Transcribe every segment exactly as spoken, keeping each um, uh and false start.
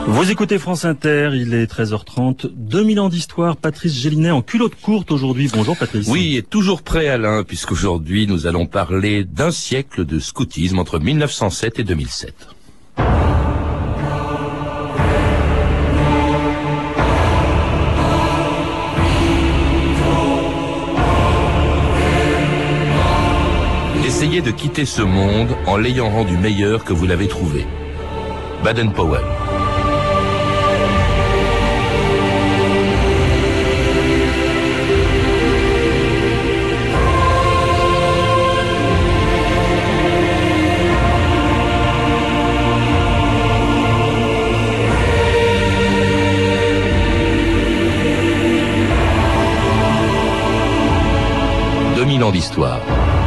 Vous écoutez France Inter, il est treize heures trente, deux mille ans d'histoire, Patrice Gélinet en culotte courte aujourd'hui. Bonjour Patrice. Oui, et toujours prêt Alain, puisqu'aujourd'hui nous allons parler d'un siècle de scoutisme entre mille neuf cent sept et deux mille sept. Essayez de quitter ce monde en l'ayant rendu meilleur que vous l'avez trouvé. Baden-Powell. deux mille ans d'histoire.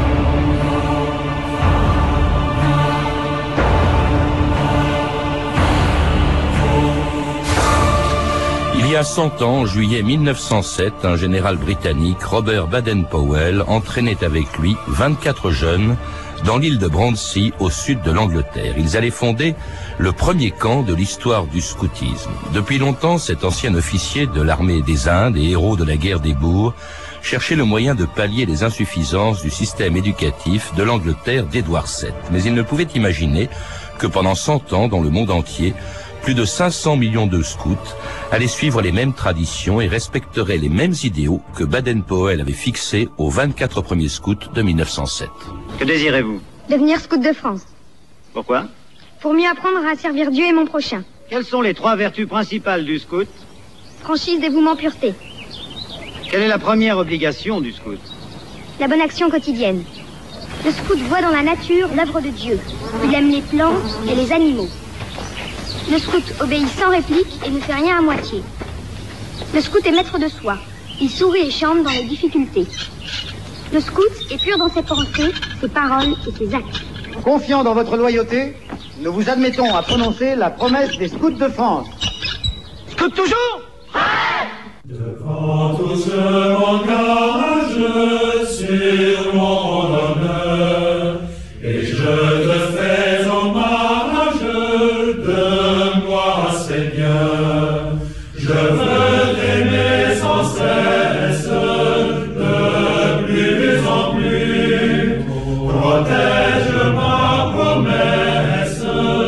Il y a cent ans, en juillet mille neuf cent sept, un général britannique, Robert Baden-Powell, entraînait avec lui vingt-quatre jeunes dans l'île de Bruntsea, au sud de l'Angleterre. Ils allaient fonder le premier camp de l'histoire du scoutisme. Depuis longtemps, cet ancien officier de l'armée des Indes et héros de la guerre des Boers cherchait le moyen de pallier les insuffisances du système éducatif de l'Angleterre d'Édouard sept. Mais il ne pouvait imaginer que pendant cent ans, dans le monde entier, plus de cinq cents millions de scouts allaient suivre les mêmes traditions et respecteraient les mêmes idéaux que Baden-Powell avait fixés aux vingt-quatre premiers scouts de mille neuf cent sept. Que désirez-vous? Devenir scout de France. Pourquoi? Pour mieux apprendre à servir Dieu et mon prochain. Quelles sont les trois vertus principales du scout? Franchise, dévouement, pureté. Quelle est la première obligation du scout? La bonne action quotidienne. Le scout voit dans la nature l'œuvre de Dieu. Il aime les plantes et les animaux. Le scout obéit sans réplique et ne fait rien à moitié. Le scout est maître de soi. Il sourit et chante dans les difficultés. Le scout est pur dans ses pensées, ses paroles et ses actes. Confiant dans votre loyauté, nous vous admettons à prononcer la promesse des scouts de France. Scout toujours? Devant tout ce m'engage sur mon honneur, et je te fais hommage de moi, Seigneur. Je veux t'aimer sans cesse, de plus en plus. Protège ma promesse,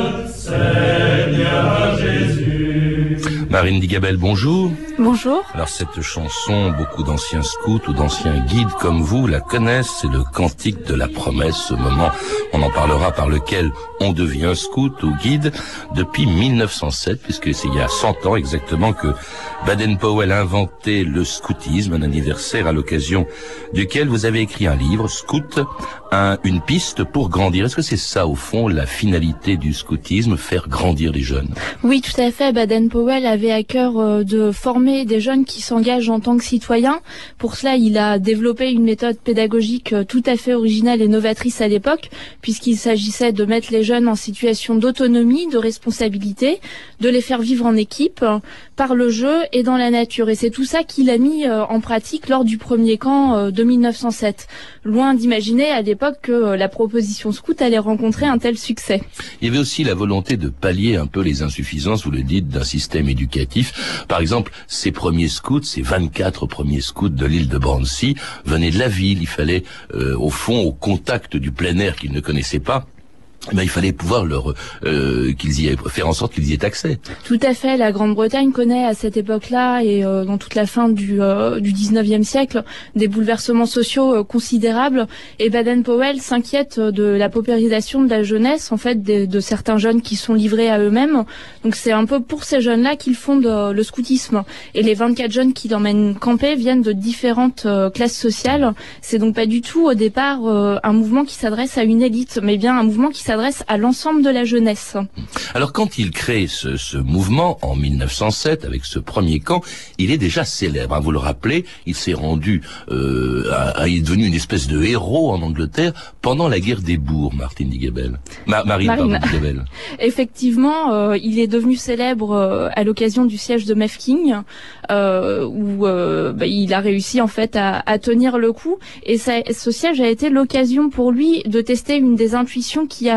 Seigneur Jésus. Marine Digabel, bonjour. Bonjour. Alors cette chanson, beaucoup d'anciens scouts ou d'anciens guides comme vous la connaissent, c'est le cantique de la promesse, ce moment, on en parlera, par lequel on devient scout ou guide depuis mille neuf cent sept, puisque c'est il y a cent ans exactement que Baden-Powell a inventé le scoutisme, un anniversaire à l'occasion duquel vous avez écrit un livre, Scout, un, une piste pour grandir. Est-ce que c'est ça, au fond, la finalité du scoutisme, faire grandir les jeunes? Oui, tout à fait. Baden-Powell avait à cœur euh, de former des jeunes qui s'engagent en tant que citoyens. Pour cela, il a développé une méthode pédagogique euh, tout à fait originale et novatrice à l'époque, puisqu'il s'agissait de mettre les jeunes en situation d'autonomie, de responsabilité, de les faire vivre en équipe, euh, par le jeu et dans la nature. Et c'est tout ça qu'il a mis euh, en pratique lors du premier camp euh, de mille neuf cent sept. Loin d'imaginer à l'époque que euh, la proposition scout allait rencontrer un tel succès. Il y avait aussi la volonté de pallier un peu les insuffisances, vous le dites, d'un système éducatif. Par exemple, ces premiers scouts, ces vingt-quatre premiers scouts de l'île de Bruntsea venaient de la ville. Il fallait, euh, au fond, au contact du plein air qu'ils ne connaissaient pas, eh ben, il fallait pouvoir leur euh, qu'ils y aient, faire en sorte qu'ils y aient accès. Tout à fait. La Grande-Bretagne connaît à cette époque-là et euh, dans toute la fin du euh, du dix-neuvième siècle des bouleversements sociaux euh, considérables. Et Baden-Powell s'inquiète de la paupérisation de la jeunesse, en fait, de, de certains jeunes qui sont livrés à eux-mêmes. Donc c'est un peu pour ces jeunes-là qu'ils fondent euh, le scoutisme. Et les vingt-quatre jeunes qui l'emmènent camper viennent de différentes euh, classes sociales. C'est donc pas du tout au départ euh, un mouvement qui s'adresse à une élite, mais bien un mouvement qui s'adresse s'adresse à l'ensemble de la jeunesse. Alors quand il crée ce, ce mouvement en mille neuf cent sept avec ce premier camp, il est déjà célèbre. Hein, vous le rappelez, il s'est rendu, euh, à, à, il est devenu une espèce de héros en Angleterre pendant la guerre des Boers, Martine Digabel. Ma, Marine, Marine. Pardon, Digabel. Effectivement, euh, il est devenu célèbre euh, à l'occasion du siège de Mafeking, euh, où euh, bah, il a réussi en fait à, à tenir le coup. Et ça, ce siège a été l'occasion pour lui de tester une des intuitions qui a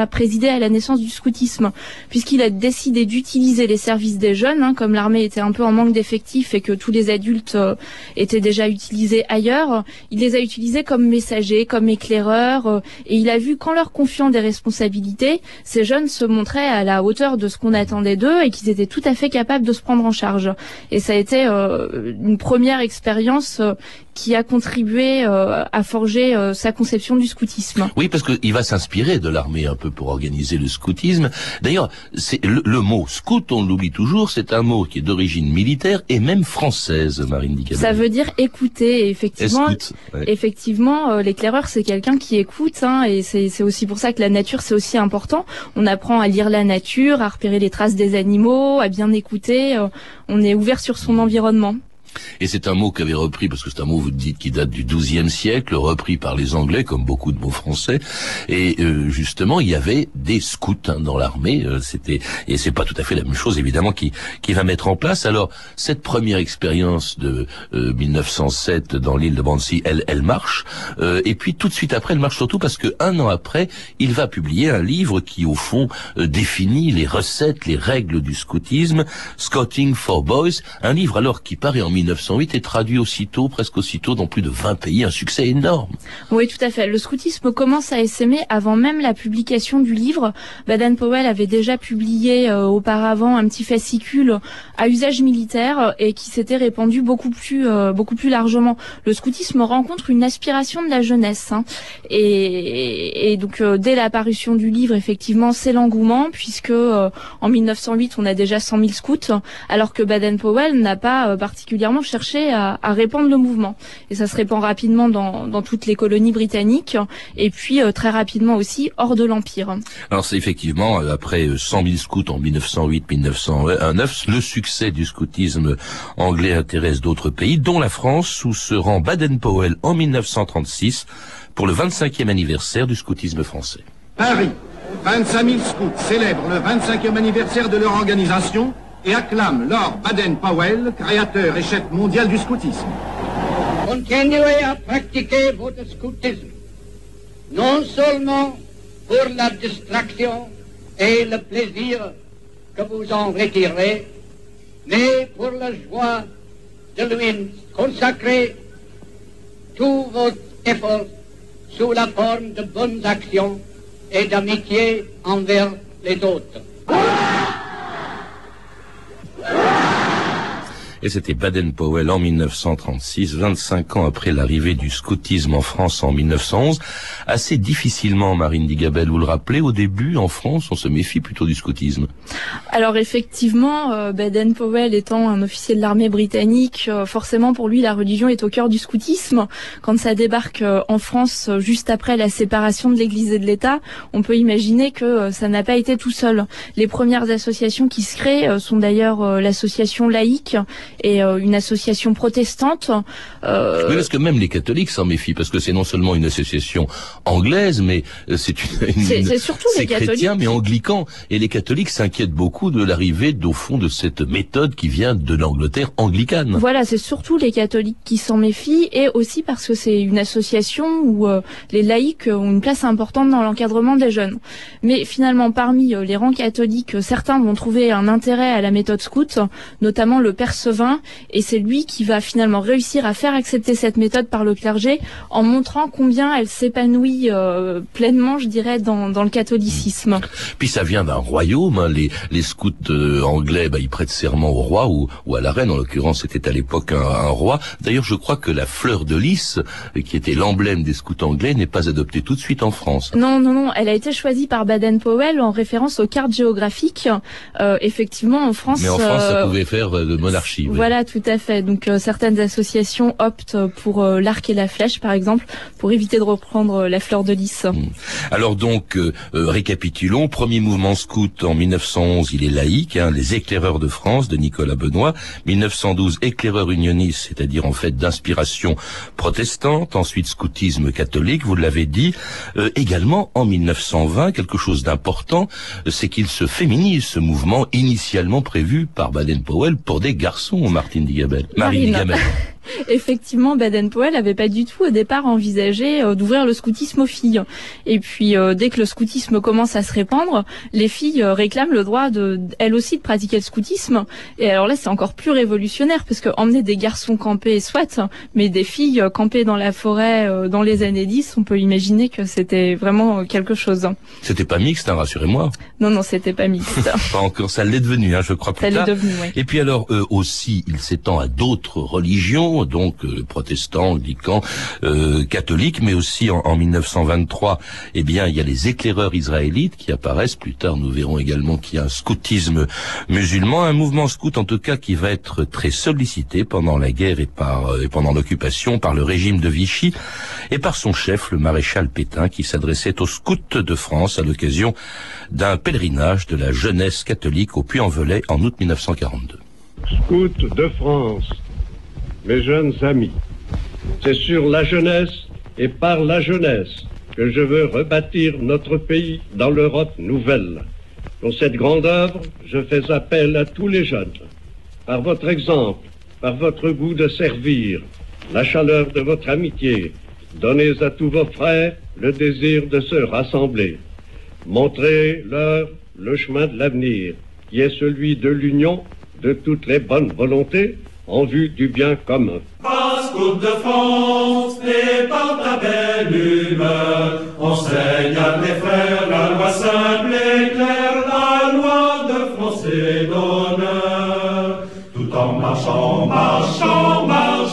a présidé à la naissance du scoutisme, puisqu'il a décidé d'utiliser les services des jeunes, hein, comme l'armée était un peu en manque d'effectifs et que tous les adultes euh, étaient déjà utilisés ailleurs. Il les a utilisés comme messagers, comme éclaireurs, euh, et il a vu qu'en leur confiant des responsabilités, ces jeunes se montraient à la hauteur de ce qu'on attendait d'eux et qu'ils étaient tout à fait capables de se prendre en charge. Et ça a été euh, une première expérience euh, qui a contribué euh, à forger euh, sa conception du scoutisme. Oui, parce qu'il va s'inspirer de l'armée un peu pour organiser le scoutisme. D'ailleurs, c'est le, le mot scout, on l'oublie toujours, c'est un mot qui est d'origine militaire et même française, Marine Dicabel. Ça veut dire écouter, et effectivement. Escoute, ouais. Effectivement, euh, l'éclaireur, c'est quelqu'un qui écoute, hein, et c'est, c'est aussi pour ça que la nature, c'est aussi important. On apprend à lire la nature, à repérer les traces des animaux, à bien écouter. Euh, on est ouvert sur son environnement. Et c'est un mot qu'avait repris, parce que c'est un mot, vous dites, qui date du douzième siècle, repris par les Anglais, comme beaucoup de mots français. Et euh, justement, il y avait des scouts hein, dans l'armée. Euh, c'était et c'est pas tout à fait la même chose, évidemment, qui qui va mettre en place. Alors, cette première expérience de euh, mille neuf cent sept dans l'île de Brandsie, elle, elle marche. Euh, et puis tout de suite après, elle marche surtout parce que un an après, il va publier un livre qui, au fond, euh, définit les recettes, les règles du scoutisme, Scouting for Boys. Un livre alors qui paraît en mille neuf cent huit est traduit aussitôt, presque aussitôt, dans plus de vingt pays, un succès énorme. Oui, tout à fait. Le scoutisme commence à essaimer avant même la publication du livre. Baden-Powell avait déjà publié euh, auparavant un petit fascicule à usage militaire et qui s'était répandu beaucoup plus, euh, beaucoup plus largement. Le scoutisme rencontre une aspiration de la jeunesse, hein. et, et donc euh, dès l'apparition du livre, effectivement, c'est l'engouement, puisque euh, en mille neuf cent huit, on a déjà cent mille scouts, alors que Baden-Powell n'a pas euh, particulièrement cherché à, à répandre le mouvement. Et ça se répand rapidement dans, dans toutes les colonies britanniques, et puis euh, très rapidement aussi hors de l'Empire. Alors c'est effectivement, après cent mille scouts en mille neuf cent huit mille neuf cent neuf, le succès du scoutisme anglais intéresse d'autres pays, dont la France, où se rend Baden-Powell en mille neuf cent trente-six pour le vingt-cinquième anniversaire du scoutisme français. Paris, vingt-cinq mille scouts célèbrent le vingt-cinquième anniversaire de leur organisation et acclame Lord Baden-Powell, créateur et chef mondial du scoutisme. Continuez à pratiquer votre scoutisme, non seulement pour la distraction et le plaisir que vous en retirez, mais pour la joie de lui consacrer tous vos efforts sous la forme de bonnes actions et d'amitié envers les autres. Et c'était Baden-Powell en mille neuf cent trente-six, vingt-cinq ans après l'arrivée du scoutisme en France en mille neuf cent onze. Assez difficilement, Marine Dicabel, vous le rappelez, au début, en France, on se méfie plutôt du scoutisme. Alors effectivement, euh, Baden-Powell étant un officier de l'armée britannique, euh, forcément pour lui la religion est au cœur du scoutisme. Quand ça débarque euh, en France euh, juste après la séparation de l'Église et de l'État, on peut imaginer que euh, ça n'a pas été tout seul. Les premières associations qui se créent euh, sont d'ailleurs euh, l'association laïque et euh, une association protestante. Euh... Oui, parce que même les catholiques s'en méfient, parce que c'est non seulement une association anglaise, mais euh, c'est une, une c'est, c'est surtout c'est les catholiques chrétien, mais anglican. Et les catholiques s'inquiètent beaucoup de l'arrivée, au fond, de cette méthode qui vient de l'Angleterre anglicane. Voilà, c'est surtout les catholiques qui s'en méfient, et aussi parce que c'est une association où euh, les laïcs ont une place importante dans l'encadrement des jeunes. Mais finalement, parmi euh, les rangs catholiques, euh, certains vont trouver un intérêt à la méthode scout, notamment le père Sevin, et c'est lui qui va finalement réussir à faire accepter cette méthode par le clergé en montrant combien elle s'épanouit euh, pleinement, je dirais, dans, dans le catholicisme. Puis ça vient d'un royaume, hein. les, les scouts euh, anglais, bah, ils prêtent serment au roi ou, ou à la reine, en l'occurrence c'était à l'époque un, un roi. D'ailleurs je crois que la fleur de lys, qui était l'emblème des scouts anglais, n'est pas adoptée tout de suite en France. Non, non, non, elle a été choisie par Baden-Powell en référence aux cartes géographiques. Euh, effectivement, en France... Mais en France, euh, ça pouvait faire de monarchie. Oui. Voilà, tout à fait. Donc euh, certaines associations optent pour euh, l'arc et la flèche, par exemple, pour éviter de reprendre euh, la fleur de lys. Mmh. Alors donc, euh, euh, récapitulons. Premier mouvement scout en mille neuf cent onze, il est laïque, hein, les éclaireurs de France de Nicolas Benoît. mille neuf cent douze, éclaireurs unionistes, c'est-à-dire en fait d'inspiration protestante. Ensuite, scoutisme catholique, vous l'avez dit. Euh, également, en mille neuf cent vingt, quelque chose d'important, c'est qu'il se féminise, ce mouvement initialement prévu par Baden-Powell pour des garçons, Martine Dicabel. Marine Dicabel. Effectivement, Baden-Powell n'avait pas du tout au départ envisagé euh, d'ouvrir le scoutisme aux filles. Et puis, euh, dès que le scoutisme commence à se répandre, les filles euh, réclament le droit, de, elles aussi, de pratiquer le scoutisme. Et alors là, c'est encore plus révolutionnaire, parce que emmener des garçons camper, soit, mais des filles euh, camper dans la forêt euh, dans les années dix, on peut imaginer que c'était vraiment euh, quelque chose. C'était pas mixte, hein, rassurez-moi. Non, non, c'était pas mixte. Pas encore, ça l'est devenu, hein, je crois plus ça tard. l'est devenu, oui. Et puis alors, euh, aussi, il s'étend à d'autres religions, donc euh, protestants, anglicans, euh, catholiques, mais aussi en, en mille neuf cent vingt-trois, eh bien, il y a les éclaireurs israélites qui apparaissent. Plus tard, nous verrons également qu'il y a un scoutisme musulman, un mouvement scout en tout cas qui va être très sollicité pendant la guerre et, par, euh, et pendant l'occupation par le régime de Vichy et par son chef, le maréchal Pétain, qui s'adressait aux scouts de France à l'occasion d'un pèlerinage de la jeunesse catholique au Puy-en-Velay en août mille neuf cent quarante-deux. Scouts de France, mes jeunes amis, c'est sur la jeunesse et par la jeunesse que je veux rebâtir notre pays dans l'Europe nouvelle. Pour cette grande œuvre, je fais appel à tous les jeunes. Par votre exemple, par votre goût de servir, la chaleur de votre amitié, donnez à tous vos frères le désir de se rassembler. Montrez-leur le chemin de l'avenir, qui est celui de l'union de toutes les bonnes volontés en vue du bien commun. Scout de France, et par ta belle humeur, enseigne à tes frères la loi simple et claire, la loi de France et d'honneur. Tout en marchant, marchant,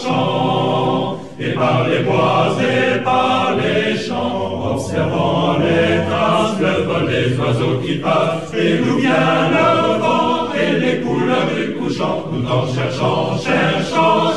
marchant, et par les bois et par les champs, observant les traces, le vol des oiseaux qui passent, et d'où vient le vent et les couleurs du couchant, tout en cherchant, cherchant,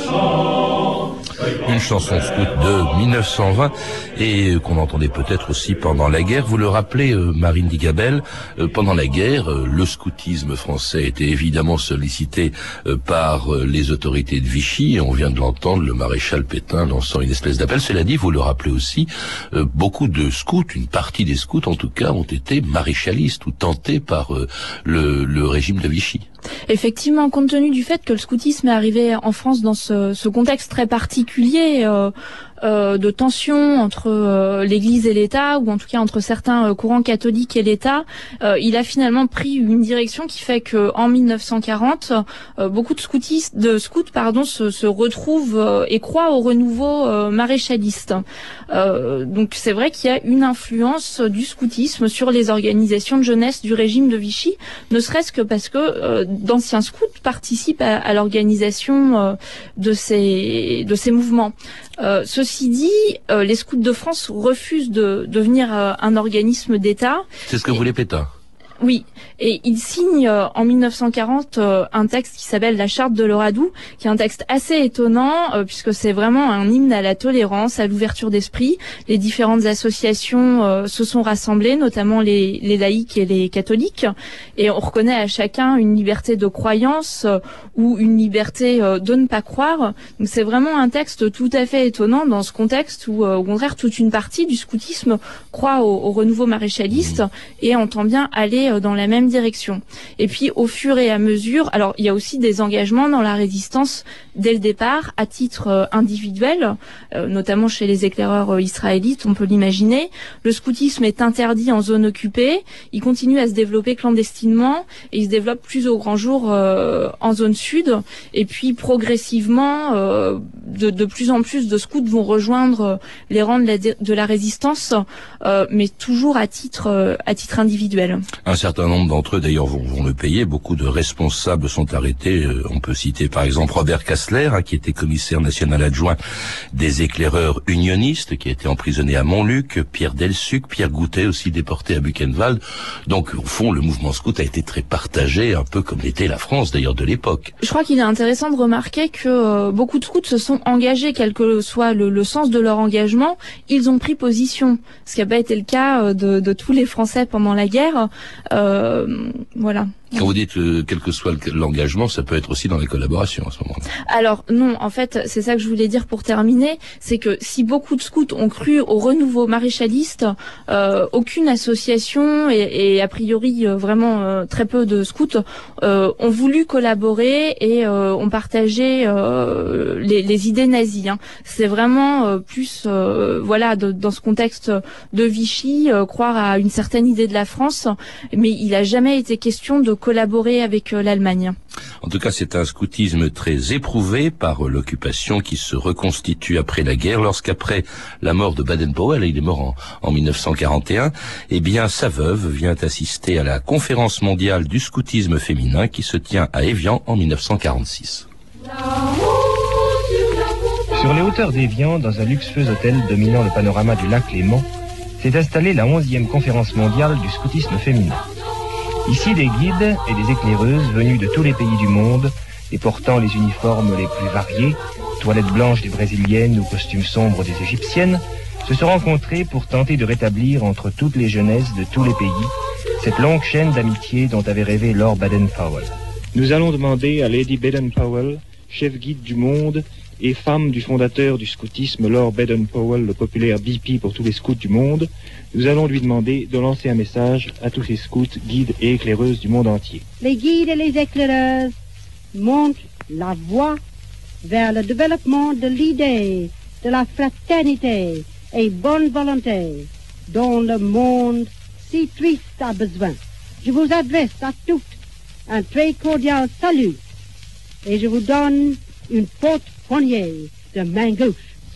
cherchant. Une chanson scout de mille neuf cent vingt et qu'on entendait peut-être aussi pendant la guerre. Vous le rappelez, euh, Marine Digabel, euh, pendant la guerre, euh, le scoutisme français était évidemment sollicité euh, par euh, les autorités de Vichy, et on vient de l'entendre, le maréchal Pétain lançant une espèce d'appel. Cela dit, vous le rappelez aussi, euh, beaucoup de scouts, une partie des scouts en tout cas, ont été maréchalistes ou tentés par euh, le, le régime de Vichy. Effectivement, compte tenu du fait que le scoutisme est arrivé en France dans ce, ce contexte très particulier euh, euh, de tension entre euh, l'Église et l'État, ou en tout cas entre certains euh, courants catholiques et l'État, euh, il a finalement pris une direction qui fait que en mille neuf cent quarante, euh, beaucoup de scoutistes, de scouts, pardon, se, se retrouvent euh, et croient au renouveau euh, maréchaliste. Euh, donc c'est vrai qu'il y a une influence du scoutisme sur les organisations de jeunesse du régime de Vichy, ne serait-ce que parce que euh, d'anciens scouts participent à, à l'organisation euh, de ces de ces mouvements. Euh, ceci dit, euh, les scouts de France refusent de devenir euh, un organisme d'État. C'est ce que voulait Pétain. Oui, et il signe euh, en mille neuf cent quarante euh, un texte qui s'appelle la Charte de l'Oradou, qui est un texte assez étonnant euh, puisque c'est vraiment un hymne à la tolérance, à l'ouverture d'esprit. Les différentes associations euh, se sont rassemblées, notamment les, les laïcs et les catholiques, et on reconnaît à chacun une liberté de croyance euh, ou une liberté euh, de ne pas croire. Donc c'est vraiment un texte tout à fait étonnant dans ce contexte où, euh, au contraire, toute une partie du scoutisme croit au, au renouveau maréchaliste et entend bien aller dans la même direction. Et puis au fur et à mesure, alors il y a aussi des engagements dans la résistance dès le départ à titre euh, individuel, euh, notamment chez les éclaireurs euh, israélites, on peut l'imaginer. Le scoutisme est interdit en zone occupée, il continue à se développer clandestinement et il se développe plus au grand jour euh, en zone sud. Et puis progressivement, euh, de, de plus en plus de scouts vont rejoindre les rangs de la, de la résistance, euh, mais toujours à titre euh, à titre individuel. Un certain nombre d'entre eux, d'ailleurs, vont, vont le payer. Beaucoup de responsables sont arrêtés. Euh, on peut citer, par exemple, Robert Kassler, hein, qui était commissaire national adjoint des éclaireurs unionistes, qui a été emprisonné à Montluc. Pierre Delsuc, Pierre Goutet, aussi déporté à Buchenwald. Donc, au fond, le mouvement scout a été très partagé, un peu comme l'était la France, d'ailleurs, de l'époque. Je crois qu'il est intéressant de remarquer que euh, beaucoup de scouts se sont engagés, quel que soit le, le sens de leur engagement. Ils ont pris position, ce qui n'a pas été le cas euh, de, de tous les Français pendant la guerre. Euh, voilà. Quand vous dites euh, quel que soit l'engagement, ça peut être aussi dans la collaboration à ce moment-là. Alors non, en fait, c'est ça que je voulais dire pour terminer, c'est que si beaucoup de scouts ont cru au renouveau maréchaliste, euh, aucune association et, et a priori euh, vraiment euh, très peu de scouts euh, ont voulu collaborer et euh, ont partagé euh, les, les idées nazies. Hein. C'est vraiment euh, plus, euh, voilà, de, dans ce contexte de Vichy, euh, croire à une certaine idée de la France, mais il n'a jamais été question de collaborer avec euh, l'Allemagne. En tout cas, c'est un scoutisme très éprouvé par euh, l'occupation qui se reconstitue après la guerre, lorsqu'après la mort de Baden-Powell, il est mort en, en mille neuf cent quarante et un, eh bien sa veuve vient assister à la conférence mondiale du scoutisme féminin qui se tient à Évian en mille neuf cent quarante-six. Sur les hauteurs d'Évian, dans un luxueux hôtel dominant le panorama du lac Léman, s'est installée la onzième conférence mondiale du scoutisme féminin. Ici, des guides et des éclaireuses venus de tous les pays du monde et portant les uniformes les plus variés, toilettes blanches des brésiliennes ou costumes sombres des égyptiennes, se sont rencontrés pour tenter de rétablir entre toutes les jeunesses de tous les pays cette longue chaîne d'amitié dont avait rêvé Lord Baden-Powell. Nous allons demander à Lady Baden-Powell, chef guide du monde et femme du fondateur du scoutisme, Lord Baden-Powell, le populaire B P pour tous les scouts du monde, nous allons lui demander de lancer un message à tous ces scouts, guides et éclaireuses du monde entier. Les guides et les éclaireuses montrent la voie vers le développement de l'idée de la fraternité et bonne volonté dont le monde si triste a besoin. Je vous adresse à toutes un très cordial salut et je vous donne une forte poignée de main gauche.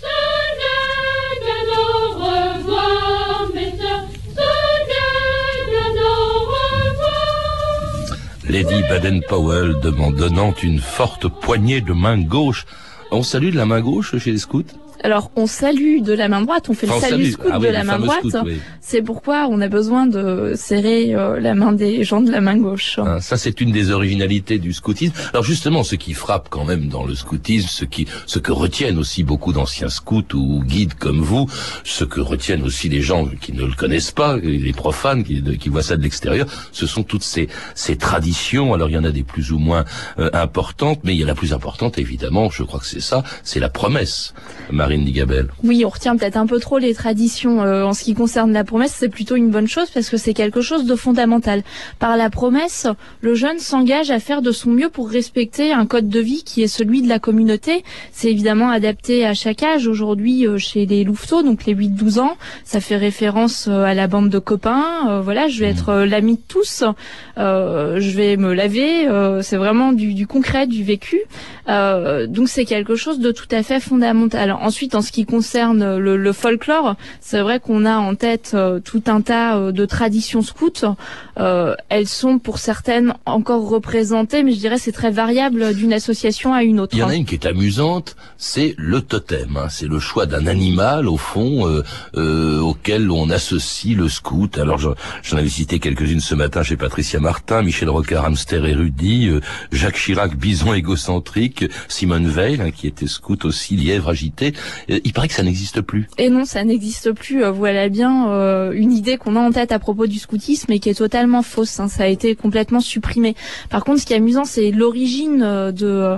Lady Baden-Powell donnant une forte poignée de main gauche. On salue de la main gauche chez les scouts ? Alors, on salue de la main droite, on fait enfin, le salut salue. scout ah, de oui, la main droite. Scout, oui. C'est pourquoi on a besoin de serrer euh, la main des gens de la main gauche. Ah, ça, c'est une des originalités du scoutisme. Alors justement, ce qui frappe quand même dans le scoutisme, ce qui, ce que retiennent aussi beaucoup d'anciens scouts ou guides comme vous, ce que retiennent aussi les gens qui ne le connaissent pas, les profanes qui, qui voient ça de l'extérieur, ce sont toutes ces, ces traditions. Alors il y en a des plus ou moins euh, importantes, mais il y a la plus importante, évidemment, je crois que c'est ça, c'est la promesse. Marine Digabel. Oui, on retient peut-être un peu trop les traditions. Euh, en ce qui concerne la promesse, c'est plutôt une bonne chose parce que c'est quelque chose de fondamental. Par la promesse, le jeune s'engage à faire de son mieux pour respecter un code de vie qui est celui de la communauté. C'est évidemment adapté à chaque âge. Aujourd'hui, euh, chez les louveteaux, donc les huit douze ans, ça fait référence euh, à la bande de copains. Euh, voilà, je vais être euh, l'ami de tous. Euh, je vais me laver. Euh, c'est vraiment du, du concret, du vécu. Euh, donc c'est quelque chose de tout à fait fondamental. Ensuite, en ce qui concerne le, le folklore, c'est vrai qu'on a en tête euh, tout un tas euh, de traditions scouts. Euh, elles sont pour certaines encore représentées, mais je dirais c'est très variable d'une association à une autre. Il y en a une qui est amusante, c'est le totem. Hein. C'est le choix d'un animal, au fond, euh, euh, auquel on associe le scout. Alors j'en avais cité quelques-unes ce matin chez Patricia Martin, Michel Rocard, hamster érudit, euh, Jacques Chirac, bison égocentrique, Simone Veil, hein, qui était scout aussi, lièvre agité. Euh, il paraît que ça n'existe plus. Et non, ça n'existe plus. Euh, voilà bien euh, une idée qu'on a en tête à propos du scoutisme et qui est totalement fausse. Hein. Ça a été complètement supprimé. Par contre, ce qui est amusant, c'est l'origine de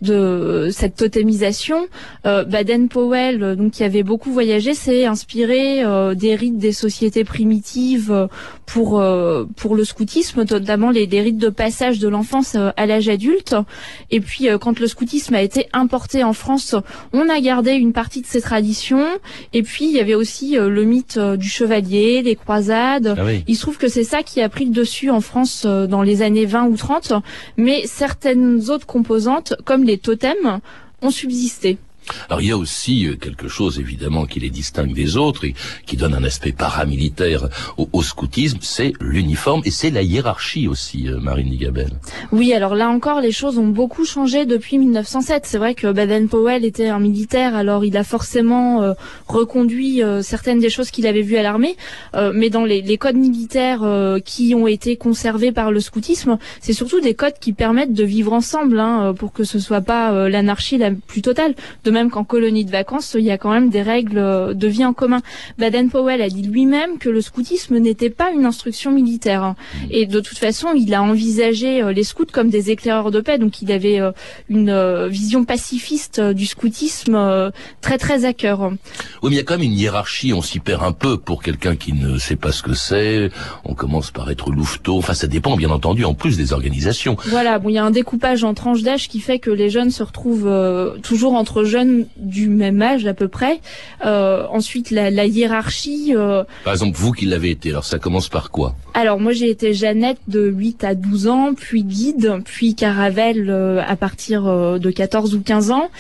de cette totémisation. Euh, Baden-Powell, donc qui avait beaucoup voyagé, s'est inspiré euh, des rites des sociétés primitives euh, pour euh, pour le scoutisme, notamment les, les rites de passage de l'enfance euh, à l'âge adulte. Et puis, euh, quand le scoutisme a été importé en France, on a gardé une partie de ces traditions. Et puis, il y avait aussi euh, le mythe euh, du chevalier, les croisades. Ah oui. Il se trouve que c'est ça qui a pris le dessus en France euh, dans les années vingt ou trente. Mais certaines autres composantes, comme les totems, ont subsisté. Alors il y a aussi quelque chose évidemment qui les distingue des autres et qui donne un aspect paramilitaire au, au scoutisme, c'est l'uniforme et c'est la hiérarchie aussi, Marine Digabel. Oui, alors là encore les choses ont beaucoup changé depuis mille neuf cent sept. C'est vrai que Baden-Powell était un militaire, alors il a forcément euh, reconduit euh, certaines des choses qu'il avait vues à l'armée, euh, mais dans les, les codes militaires euh, qui ont été conservés par le scoutisme, c'est surtout des codes qui permettent de vivre ensemble, hein, pour que ce soit pas euh, l'anarchie la plus totale. De même même qu'en colonie de vacances, il y a quand même des règles de vie en commun. Baden-Powell a dit lui-même que le scoutisme n'était pas une instruction militaire. Et de toute façon, il a envisagé les scouts comme des éclaireurs de paix, donc il avait une vision pacifiste du scoutisme très très à cœur. Oui, mais il y a quand même une hiérarchie, on s'y perd un peu pour quelqu'un qui ne sait pas ce que c'est, on commence par être louveteau, enfin ça dépend bien entendu en plus des organisations. Voilà, bon, il y a un découpage en tranches d'âge qui fait que les jeunes se retrouvent euh, toujours entre jeunes du même âge à peu près. Euh, ensuite, la, la hiérarchie... Euh... Par exemple, vous qui l'avez été, alors ça commence par quoi? Alors moi j'ai été Jeannette de huit à douze ans, puis guide, puis Caravelle euh, à partir euh, de quatorze ou quinze ans.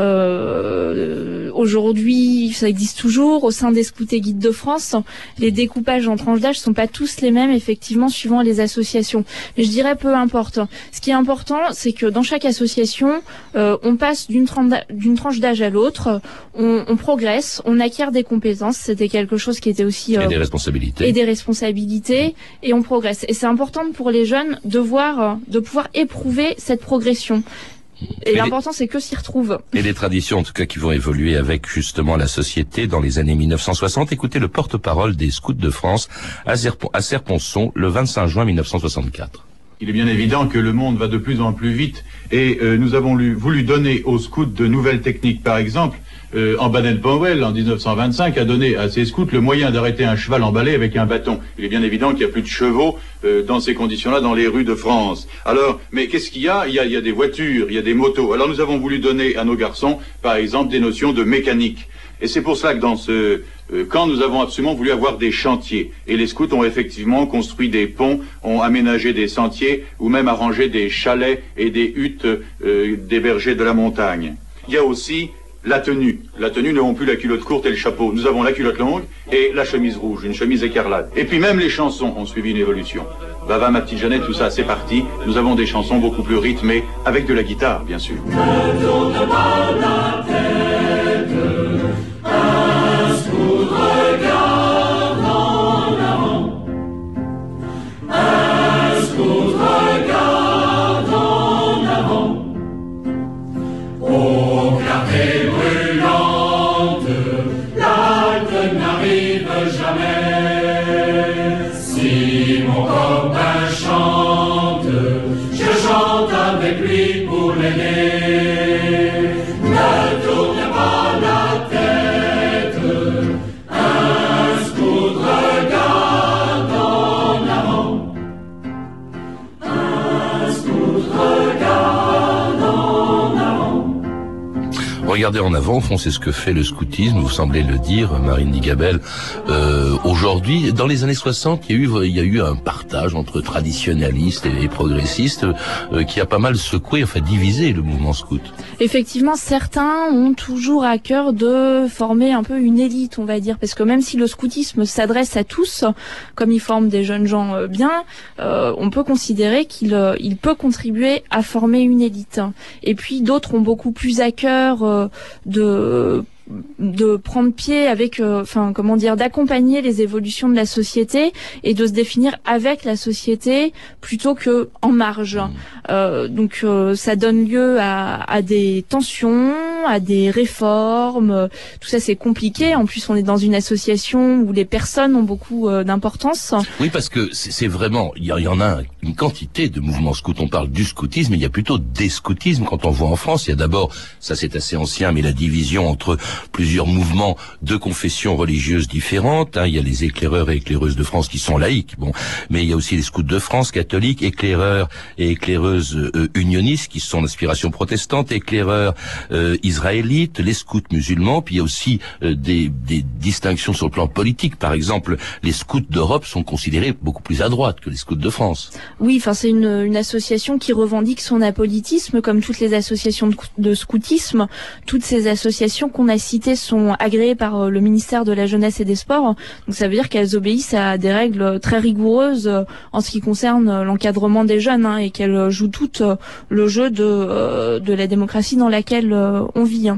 Euh, aujourd'hui, ça existe toujours au sein des scouts et guides de France. Les découpages en tranches d'âge sont pas tous les mêmes, effectivement, suivant les associations. Mais je dirais peu importe. Ce qui est important, c'est que dans chaque association, euh, on passe d'une tranche d'âge à l'autre, on, on progresse, on acquiert des compétences. C'était quelque chose qui était aussi... Euh, et des responsabilités. Et des responsabilités. Et on progresse. Et c'est important pour les jeunes de voir, de pouvoir éprouver cette progression. Et, et l'important, les... c'est que s'y retrouvent. Et des traditions, en tout cas, qui vont évoluer avec justement la société dans les années mille neuf cent soixante. Écoutez le porte-parole des Scouts de France à, Serpon, à Serponçon le vingt-cinq juin mille neuf cent soixante-quatre. Il est bien évident que le monde va de plus en plus vite et euh, nous avons lu, voulu donner aux scouts de nouvelles techniques. Par exemple, euh, en Baden-Powell, en dix-neuf cent vingt-cinq, a donné à ses scouts le moyen d'arrêter un cheval emballé avec un bâton. Il est bien évident qu'il n'y a plus de chevaux euh, dans ces conditions-là dans les rues de France. Alors, mais qu'est-ce qu'il y a il y a, il y a des voitures, il y a des motos. Alors nous avons voulu donner à nos garçons, par exemple, des notions de mécanique. Et c'est pour cela que dans ce euh, camp, nous avons absolument voulu avoir des chantiers. Et les scouts ont effectivement construit des ponts, ont aménagé des sentiers, ou même arrangé des chalets et des huttes euh, des bergers de la montagne. Il y a aussi la tenue. La tenue, nous n'avons plus la culotte courte et le chapeau. Nous avons la culotte longue et la chemise rouge, une chemise écarlate. Et puis même les chansons ont suivi une évolution. Va, va, ma petite Jeannette, tout ça, c'est parti. Nous avons des chansons beaucoup plus rythmées, avec de la guitare, bien sûr. Ne tourne pas la tête, un scout regarde en avant, un scout regarde en avant, ô clarté brûlante, l'alpe n'arrive jamais. Si mon copain chante, je chante avec lui pour l'aider. Ne tourne pas la tête, un scout regarde en avant, un scout regarde en avant. Regardez en avant, au fond, c'est ce que fait le scoutisme, vous semblez le dire, Marine Digabel. Euh, aujourd'hui, dans les années soixante, il y a eu, il y a eu un partage entre traditionnalistes et, et progressistes euh, qui a pas mal secoué, enfin divisé le mouvement scout. Effectivement, certains ont toujours à cœur de former un peu une élite, on va dire, parce que même si le scoutisme s'adresse à tous, comme il forme des jeunes gens euh, bien, euh, on peut considérer qu'il euh, il peut contribuer à former une élite. Et puis d'autres ont beaucoup plus à cœur euh, de de prendre pied avec, enfin euh, comment dire, d'accompagner les évolutions de la société et de se définir avec la société plutôt que en marge. Euh, donc euh, ça donne lieu à, à des tensions, à des réformes. Tout ça c'est compliqué. En plus on est dans une association où les personnes ont beaucoup euh, d'importance. Oui, parce que c'est vraiment, il y, y en a une quantité de mouvements scouts. On parle du scoutisme, il y a plutôt des scoutismes. Quand on voit en France, il y a d'abord, ça c'est assez ancien, mais la division entre plusieurs mouvements de confessions religieuses différentes. Hein. Il y a les éclaireurs et éclaireuses de France qui sont laïques, bon, mais il y a aussi les scouts de France catholiques, éclaireurs et éclaireuses euh, unionistes qui sont d'inspiration protestante, éclaireurs euh, israélites, les scouts musulmans. Puis il y a aussi euh, des, des distinctions sur le plan politique. Par exemple, les scouts d'Europe sont considérés beaucoup plus à droite que les scouts de France. Oui, enfin c'est une, une association qui revendique son apolitisme, comme toutes les associations de, de scoutisme. Toutes ces associations qu'on a citées sont agréées par le ministère de la Jeunesse et des Sports. Donc ça veut dire qu'elles obéissent à des règles très rigoureuses en ce qui concerne l'encadrement des jeunes, hein, et qu'elles jouent toutes le jeu de, de la démocratie dans laquelle on vit.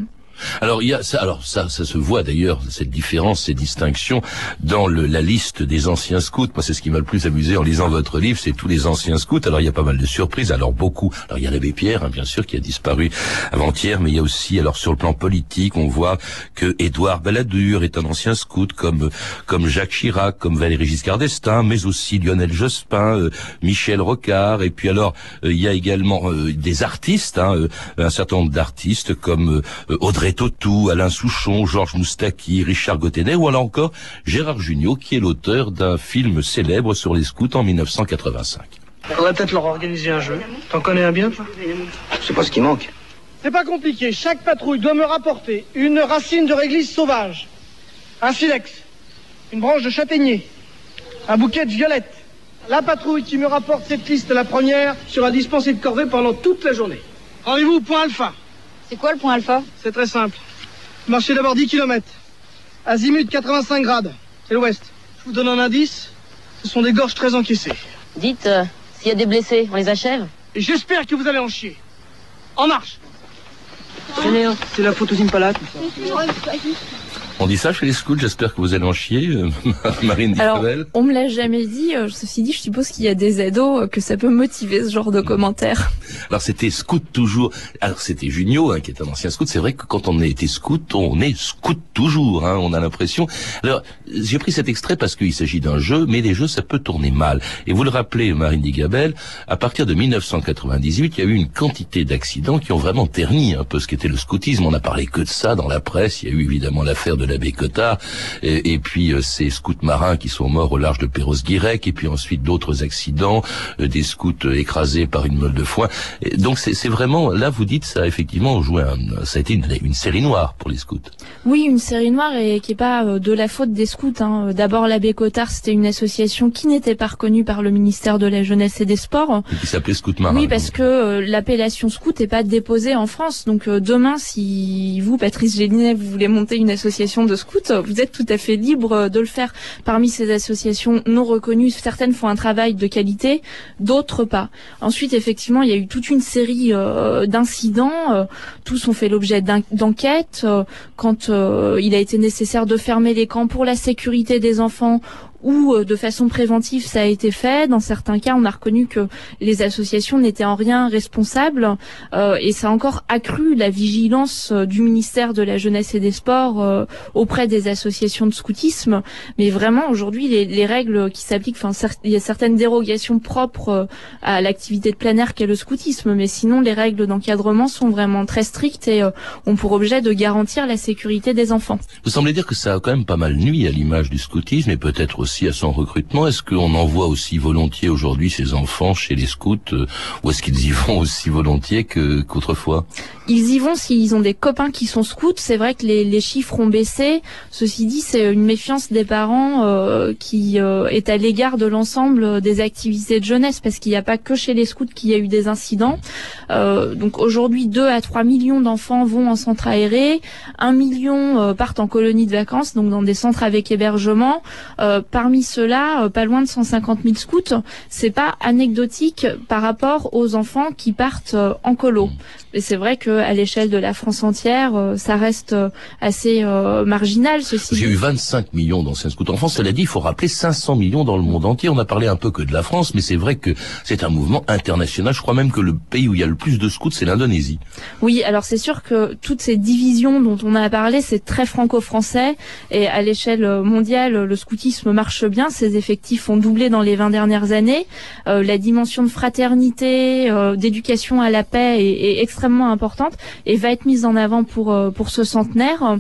Alors il y a ça, alors ça, ça se voit d'ailleurs cette différence, ces distinctions dans le, la liste des anciens scouts. Moi, c'est ce qui m'a le plus amusé en lisant votre livre, c'est tous les anciens scouts. Alors il y a pas mal de surprises. Alors beaucoup. Alors il y a l'abbé Pierre, hein, bien sûr, qui a disparu avant-hier, mais il y a aussi, alors sur le plan politique, on voit que Édouard Balladur est un ancien scout, comme comme Jacques Chirac, comme Valéry Giscard d'Estaing, mais aussi Lionel Jospin, euh, Michel Rocard. Et puis alors euh, il y a également euh, des artistes, hein, euh, un certain nombre d'artistes comme euh, Audrey Tautou, Alain Souchon, Georges Moustaki, Richard Gottenet, ou alors encore Gérard Jugnot, qui est l'auteur d'un film célèbre sur les scouts en mille neuf cent quatre-vingt-cinq. On va peut-être leur organiser un jeu. T'en connais un bien, toi? C'est pas ce qui manque. C'est pas compliqué. Chaque patrouille doit me rapporter une racine de réglisse sauvage, un silex, une branche de châtaignier, un bouquet de violettes. La patrouille qui me rapporte cette liste, la première, sera dispensée de corvée pendant toute la journée. Rendez-vous au point alpha. C'est quoi le point alpha? C'est très simple. Marchez d'abord dix kilomètres. Azimut quatre-vingt-cinq grades. C'est l'ouest. Je vous donne un indice. Ce sont des gorges très encaissées. Dites, euh, s'il y a des blessés, on les achève? Et j'espère que vous allez en chier. En marche. C'est la photo Zimpala, tout ça. On dit ça chez les scouts, j'espère que vous allez en chier, euh, Marine Alors, Dicabel. on me l'a jamais dit, euh, ceci dit, je suppose qu'il y a des ados, euh, que ça peut motiver ce genre de commentaires. Alors c'était scout toujours, alors c'était Jugnot, hein, qui est un ancien scout, c'est vrai que quand on a été scout, on est scout toujours, hein, on a l'impression. Alors, j'ai pris cet extrait parce qu'il s'agit d'un jeu, mais les jeux, ça peut tourner mal. Et vous le rappelez, Marine Dicabel, à partir de mille neuf cent quatre-vingt-dix-huit, il y a eu une quantité d'accidents qui ont vraiment terni un peu ce qu'était le scoutisme. On n'a parlé que de ça dans la presse, il y a eu évidemment l'affaire de l'abbé Cottard, et, et puis euh, ces scouts marins qui sont morts au large de Perros-Guirec, et puis ensuite d'autres accidents, euh, des scouts euh, écrasés par une meule de foin. Et donc c'est, c'est vraiment, là vous dites, ça a effectivement joué, un, ça a été une, une série noire pour les scouts. Oui, une série noire et qui est pas euh, de la faute des scouts. Hein. D'abord, l'abbé Cottard, c'était une association qui n'était pas reconnue par le ministère de la Jeunesse et des Sports. Et qui s'appelait Scout Marin. Oui, parce que euh, l'appellation scout n'est pas déposée en France. Donc euh, demain, si vous, Patrice Gélinet, vous voulez monter une association de scouts, vous êtes tout à fait libre de le faire. Parmi ces associations non reconnues, certaines font un travail de qualité, d'autres pas. Ensuite, effectivement, il y a eu toute une série euh, d'incidents. Euh, tous ont fait l'objet d'enquêtes. Euh, quand euh, il a été nécessaire de fermer les camps pour la sécurité des enfants, ou de façon préventive, ça a été fait. Dans certains cas, on a reconnu que les associations n'étaient en rien responsables, euh, et ça a encore accru la vigilance du ministère de la Jeunesse et des Sports euh, auprès des associations de scoutisme. Mais vraiment, aujourd'hui, les, les règles qui s'appliquent, enfin, il y a certaines dérogations propres à l'activité de plein air qu'est le scoutisme, mais sinon, les règles d'encadrement sont vraiment très strictes et euh, ont pour objet de garantir la sécurité des enfants. Vous semblez dire que ça a quand même pas mal nui à l'image du scoutisme et peut-être aussi à son recrutement. Est-ce qu'on envoie aussi volontiers aujourd'hui ces enfants chez les scouts, euh, ou est-ce qu'ils y vont aussi volontiers que, qu'autrefois? Ils y vont s'ils ont des copains qui sont scouts. C'est vrai que les, les chiffres ont baissé. Ceci dit, c'est une méfiance des parents euh, qui euh, est à l'égard de l'ensemble des activités de jeunesse, parce qu'il n'y a pas que chez les scouts qu'il y a eu des incidents. Euh, donc aujourd'hui, deux à trois millions d'enfants vont en centre aéré, un million euh, partent en colonie de vacances, donc dans des centres avec hébergement. Euh, Parmi ceux-là, pas loin de cent cinquante mille scouts. C'est pas anecdotique par rapport aux enfants qui partent en colo. Et c'est vrai qu'à l'échelle de la France entière, ça reste assez euh, marginal, ceci. Il y a eu vingt-cinq millions d'anciens scouts en France. Cela dit, il faut rappeler cinq cents millions dans le monde entier. On a parlé un peu que de la France, mais c'est vrai que c'est un mouvement international. Je crois même que le pays où il y a le plus de scouts, c'est l'Indonésie. Oui, alors c'est sûr que toutes ces divisions dont on a parlé, c'est très franco-français. Et à l'échelle mondiale, le scoutisme marche bien. Ses effectifs ont doublé dans les vingt dernières années. Euh, la dimension de fraternité, euh, d'éducation à la paix est, est extrêmement importante et va être mise en avant pour, euh, pour ce centenaire.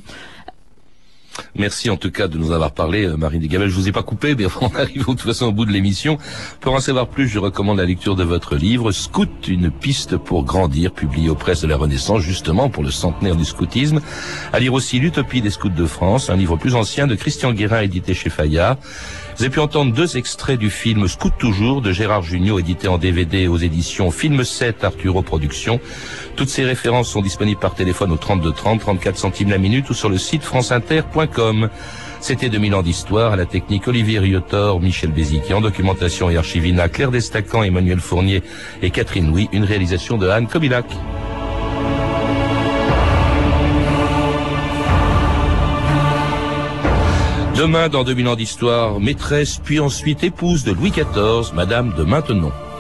Merci en tout cas de nous avoir parlé, Marine Dicabel. Je vous ai pas coupé, mais on arrive de toute façon au bout de l'émission. Pour en savoir plus, je recommande la lecture de votre livre Scout, une piste pour grandir, publié aux presses de la Renaissance, justement pour le centenaire du scoutisme. À lire aussi L'Utopie des scouts de France, un livre plus ancien de Christian Guérin, édité chez Fayard. Vous avez pu entendre deux extraits du film Scout toujours de Gérard Jugnot, édité en D V D aux éditions Film sept Arturo Productions. Toutes ces références sont disponibles par téléphone au trente-deux trente, trente-quatre centimes la minute ou sur le site franceinter point com. C'était deux mille ans d'histoire, à la technique Olivier Riotor, Michel Béziquian, documentation et archivina Claire Destacan, Emmanuel Fournier et Catherine Louis, une réalisation de Anne Kobilac. Demain, dans deux mille ans d'histoire, maîtresse puis ensuite épouse de Louis quatorze, Madame de Maintenon.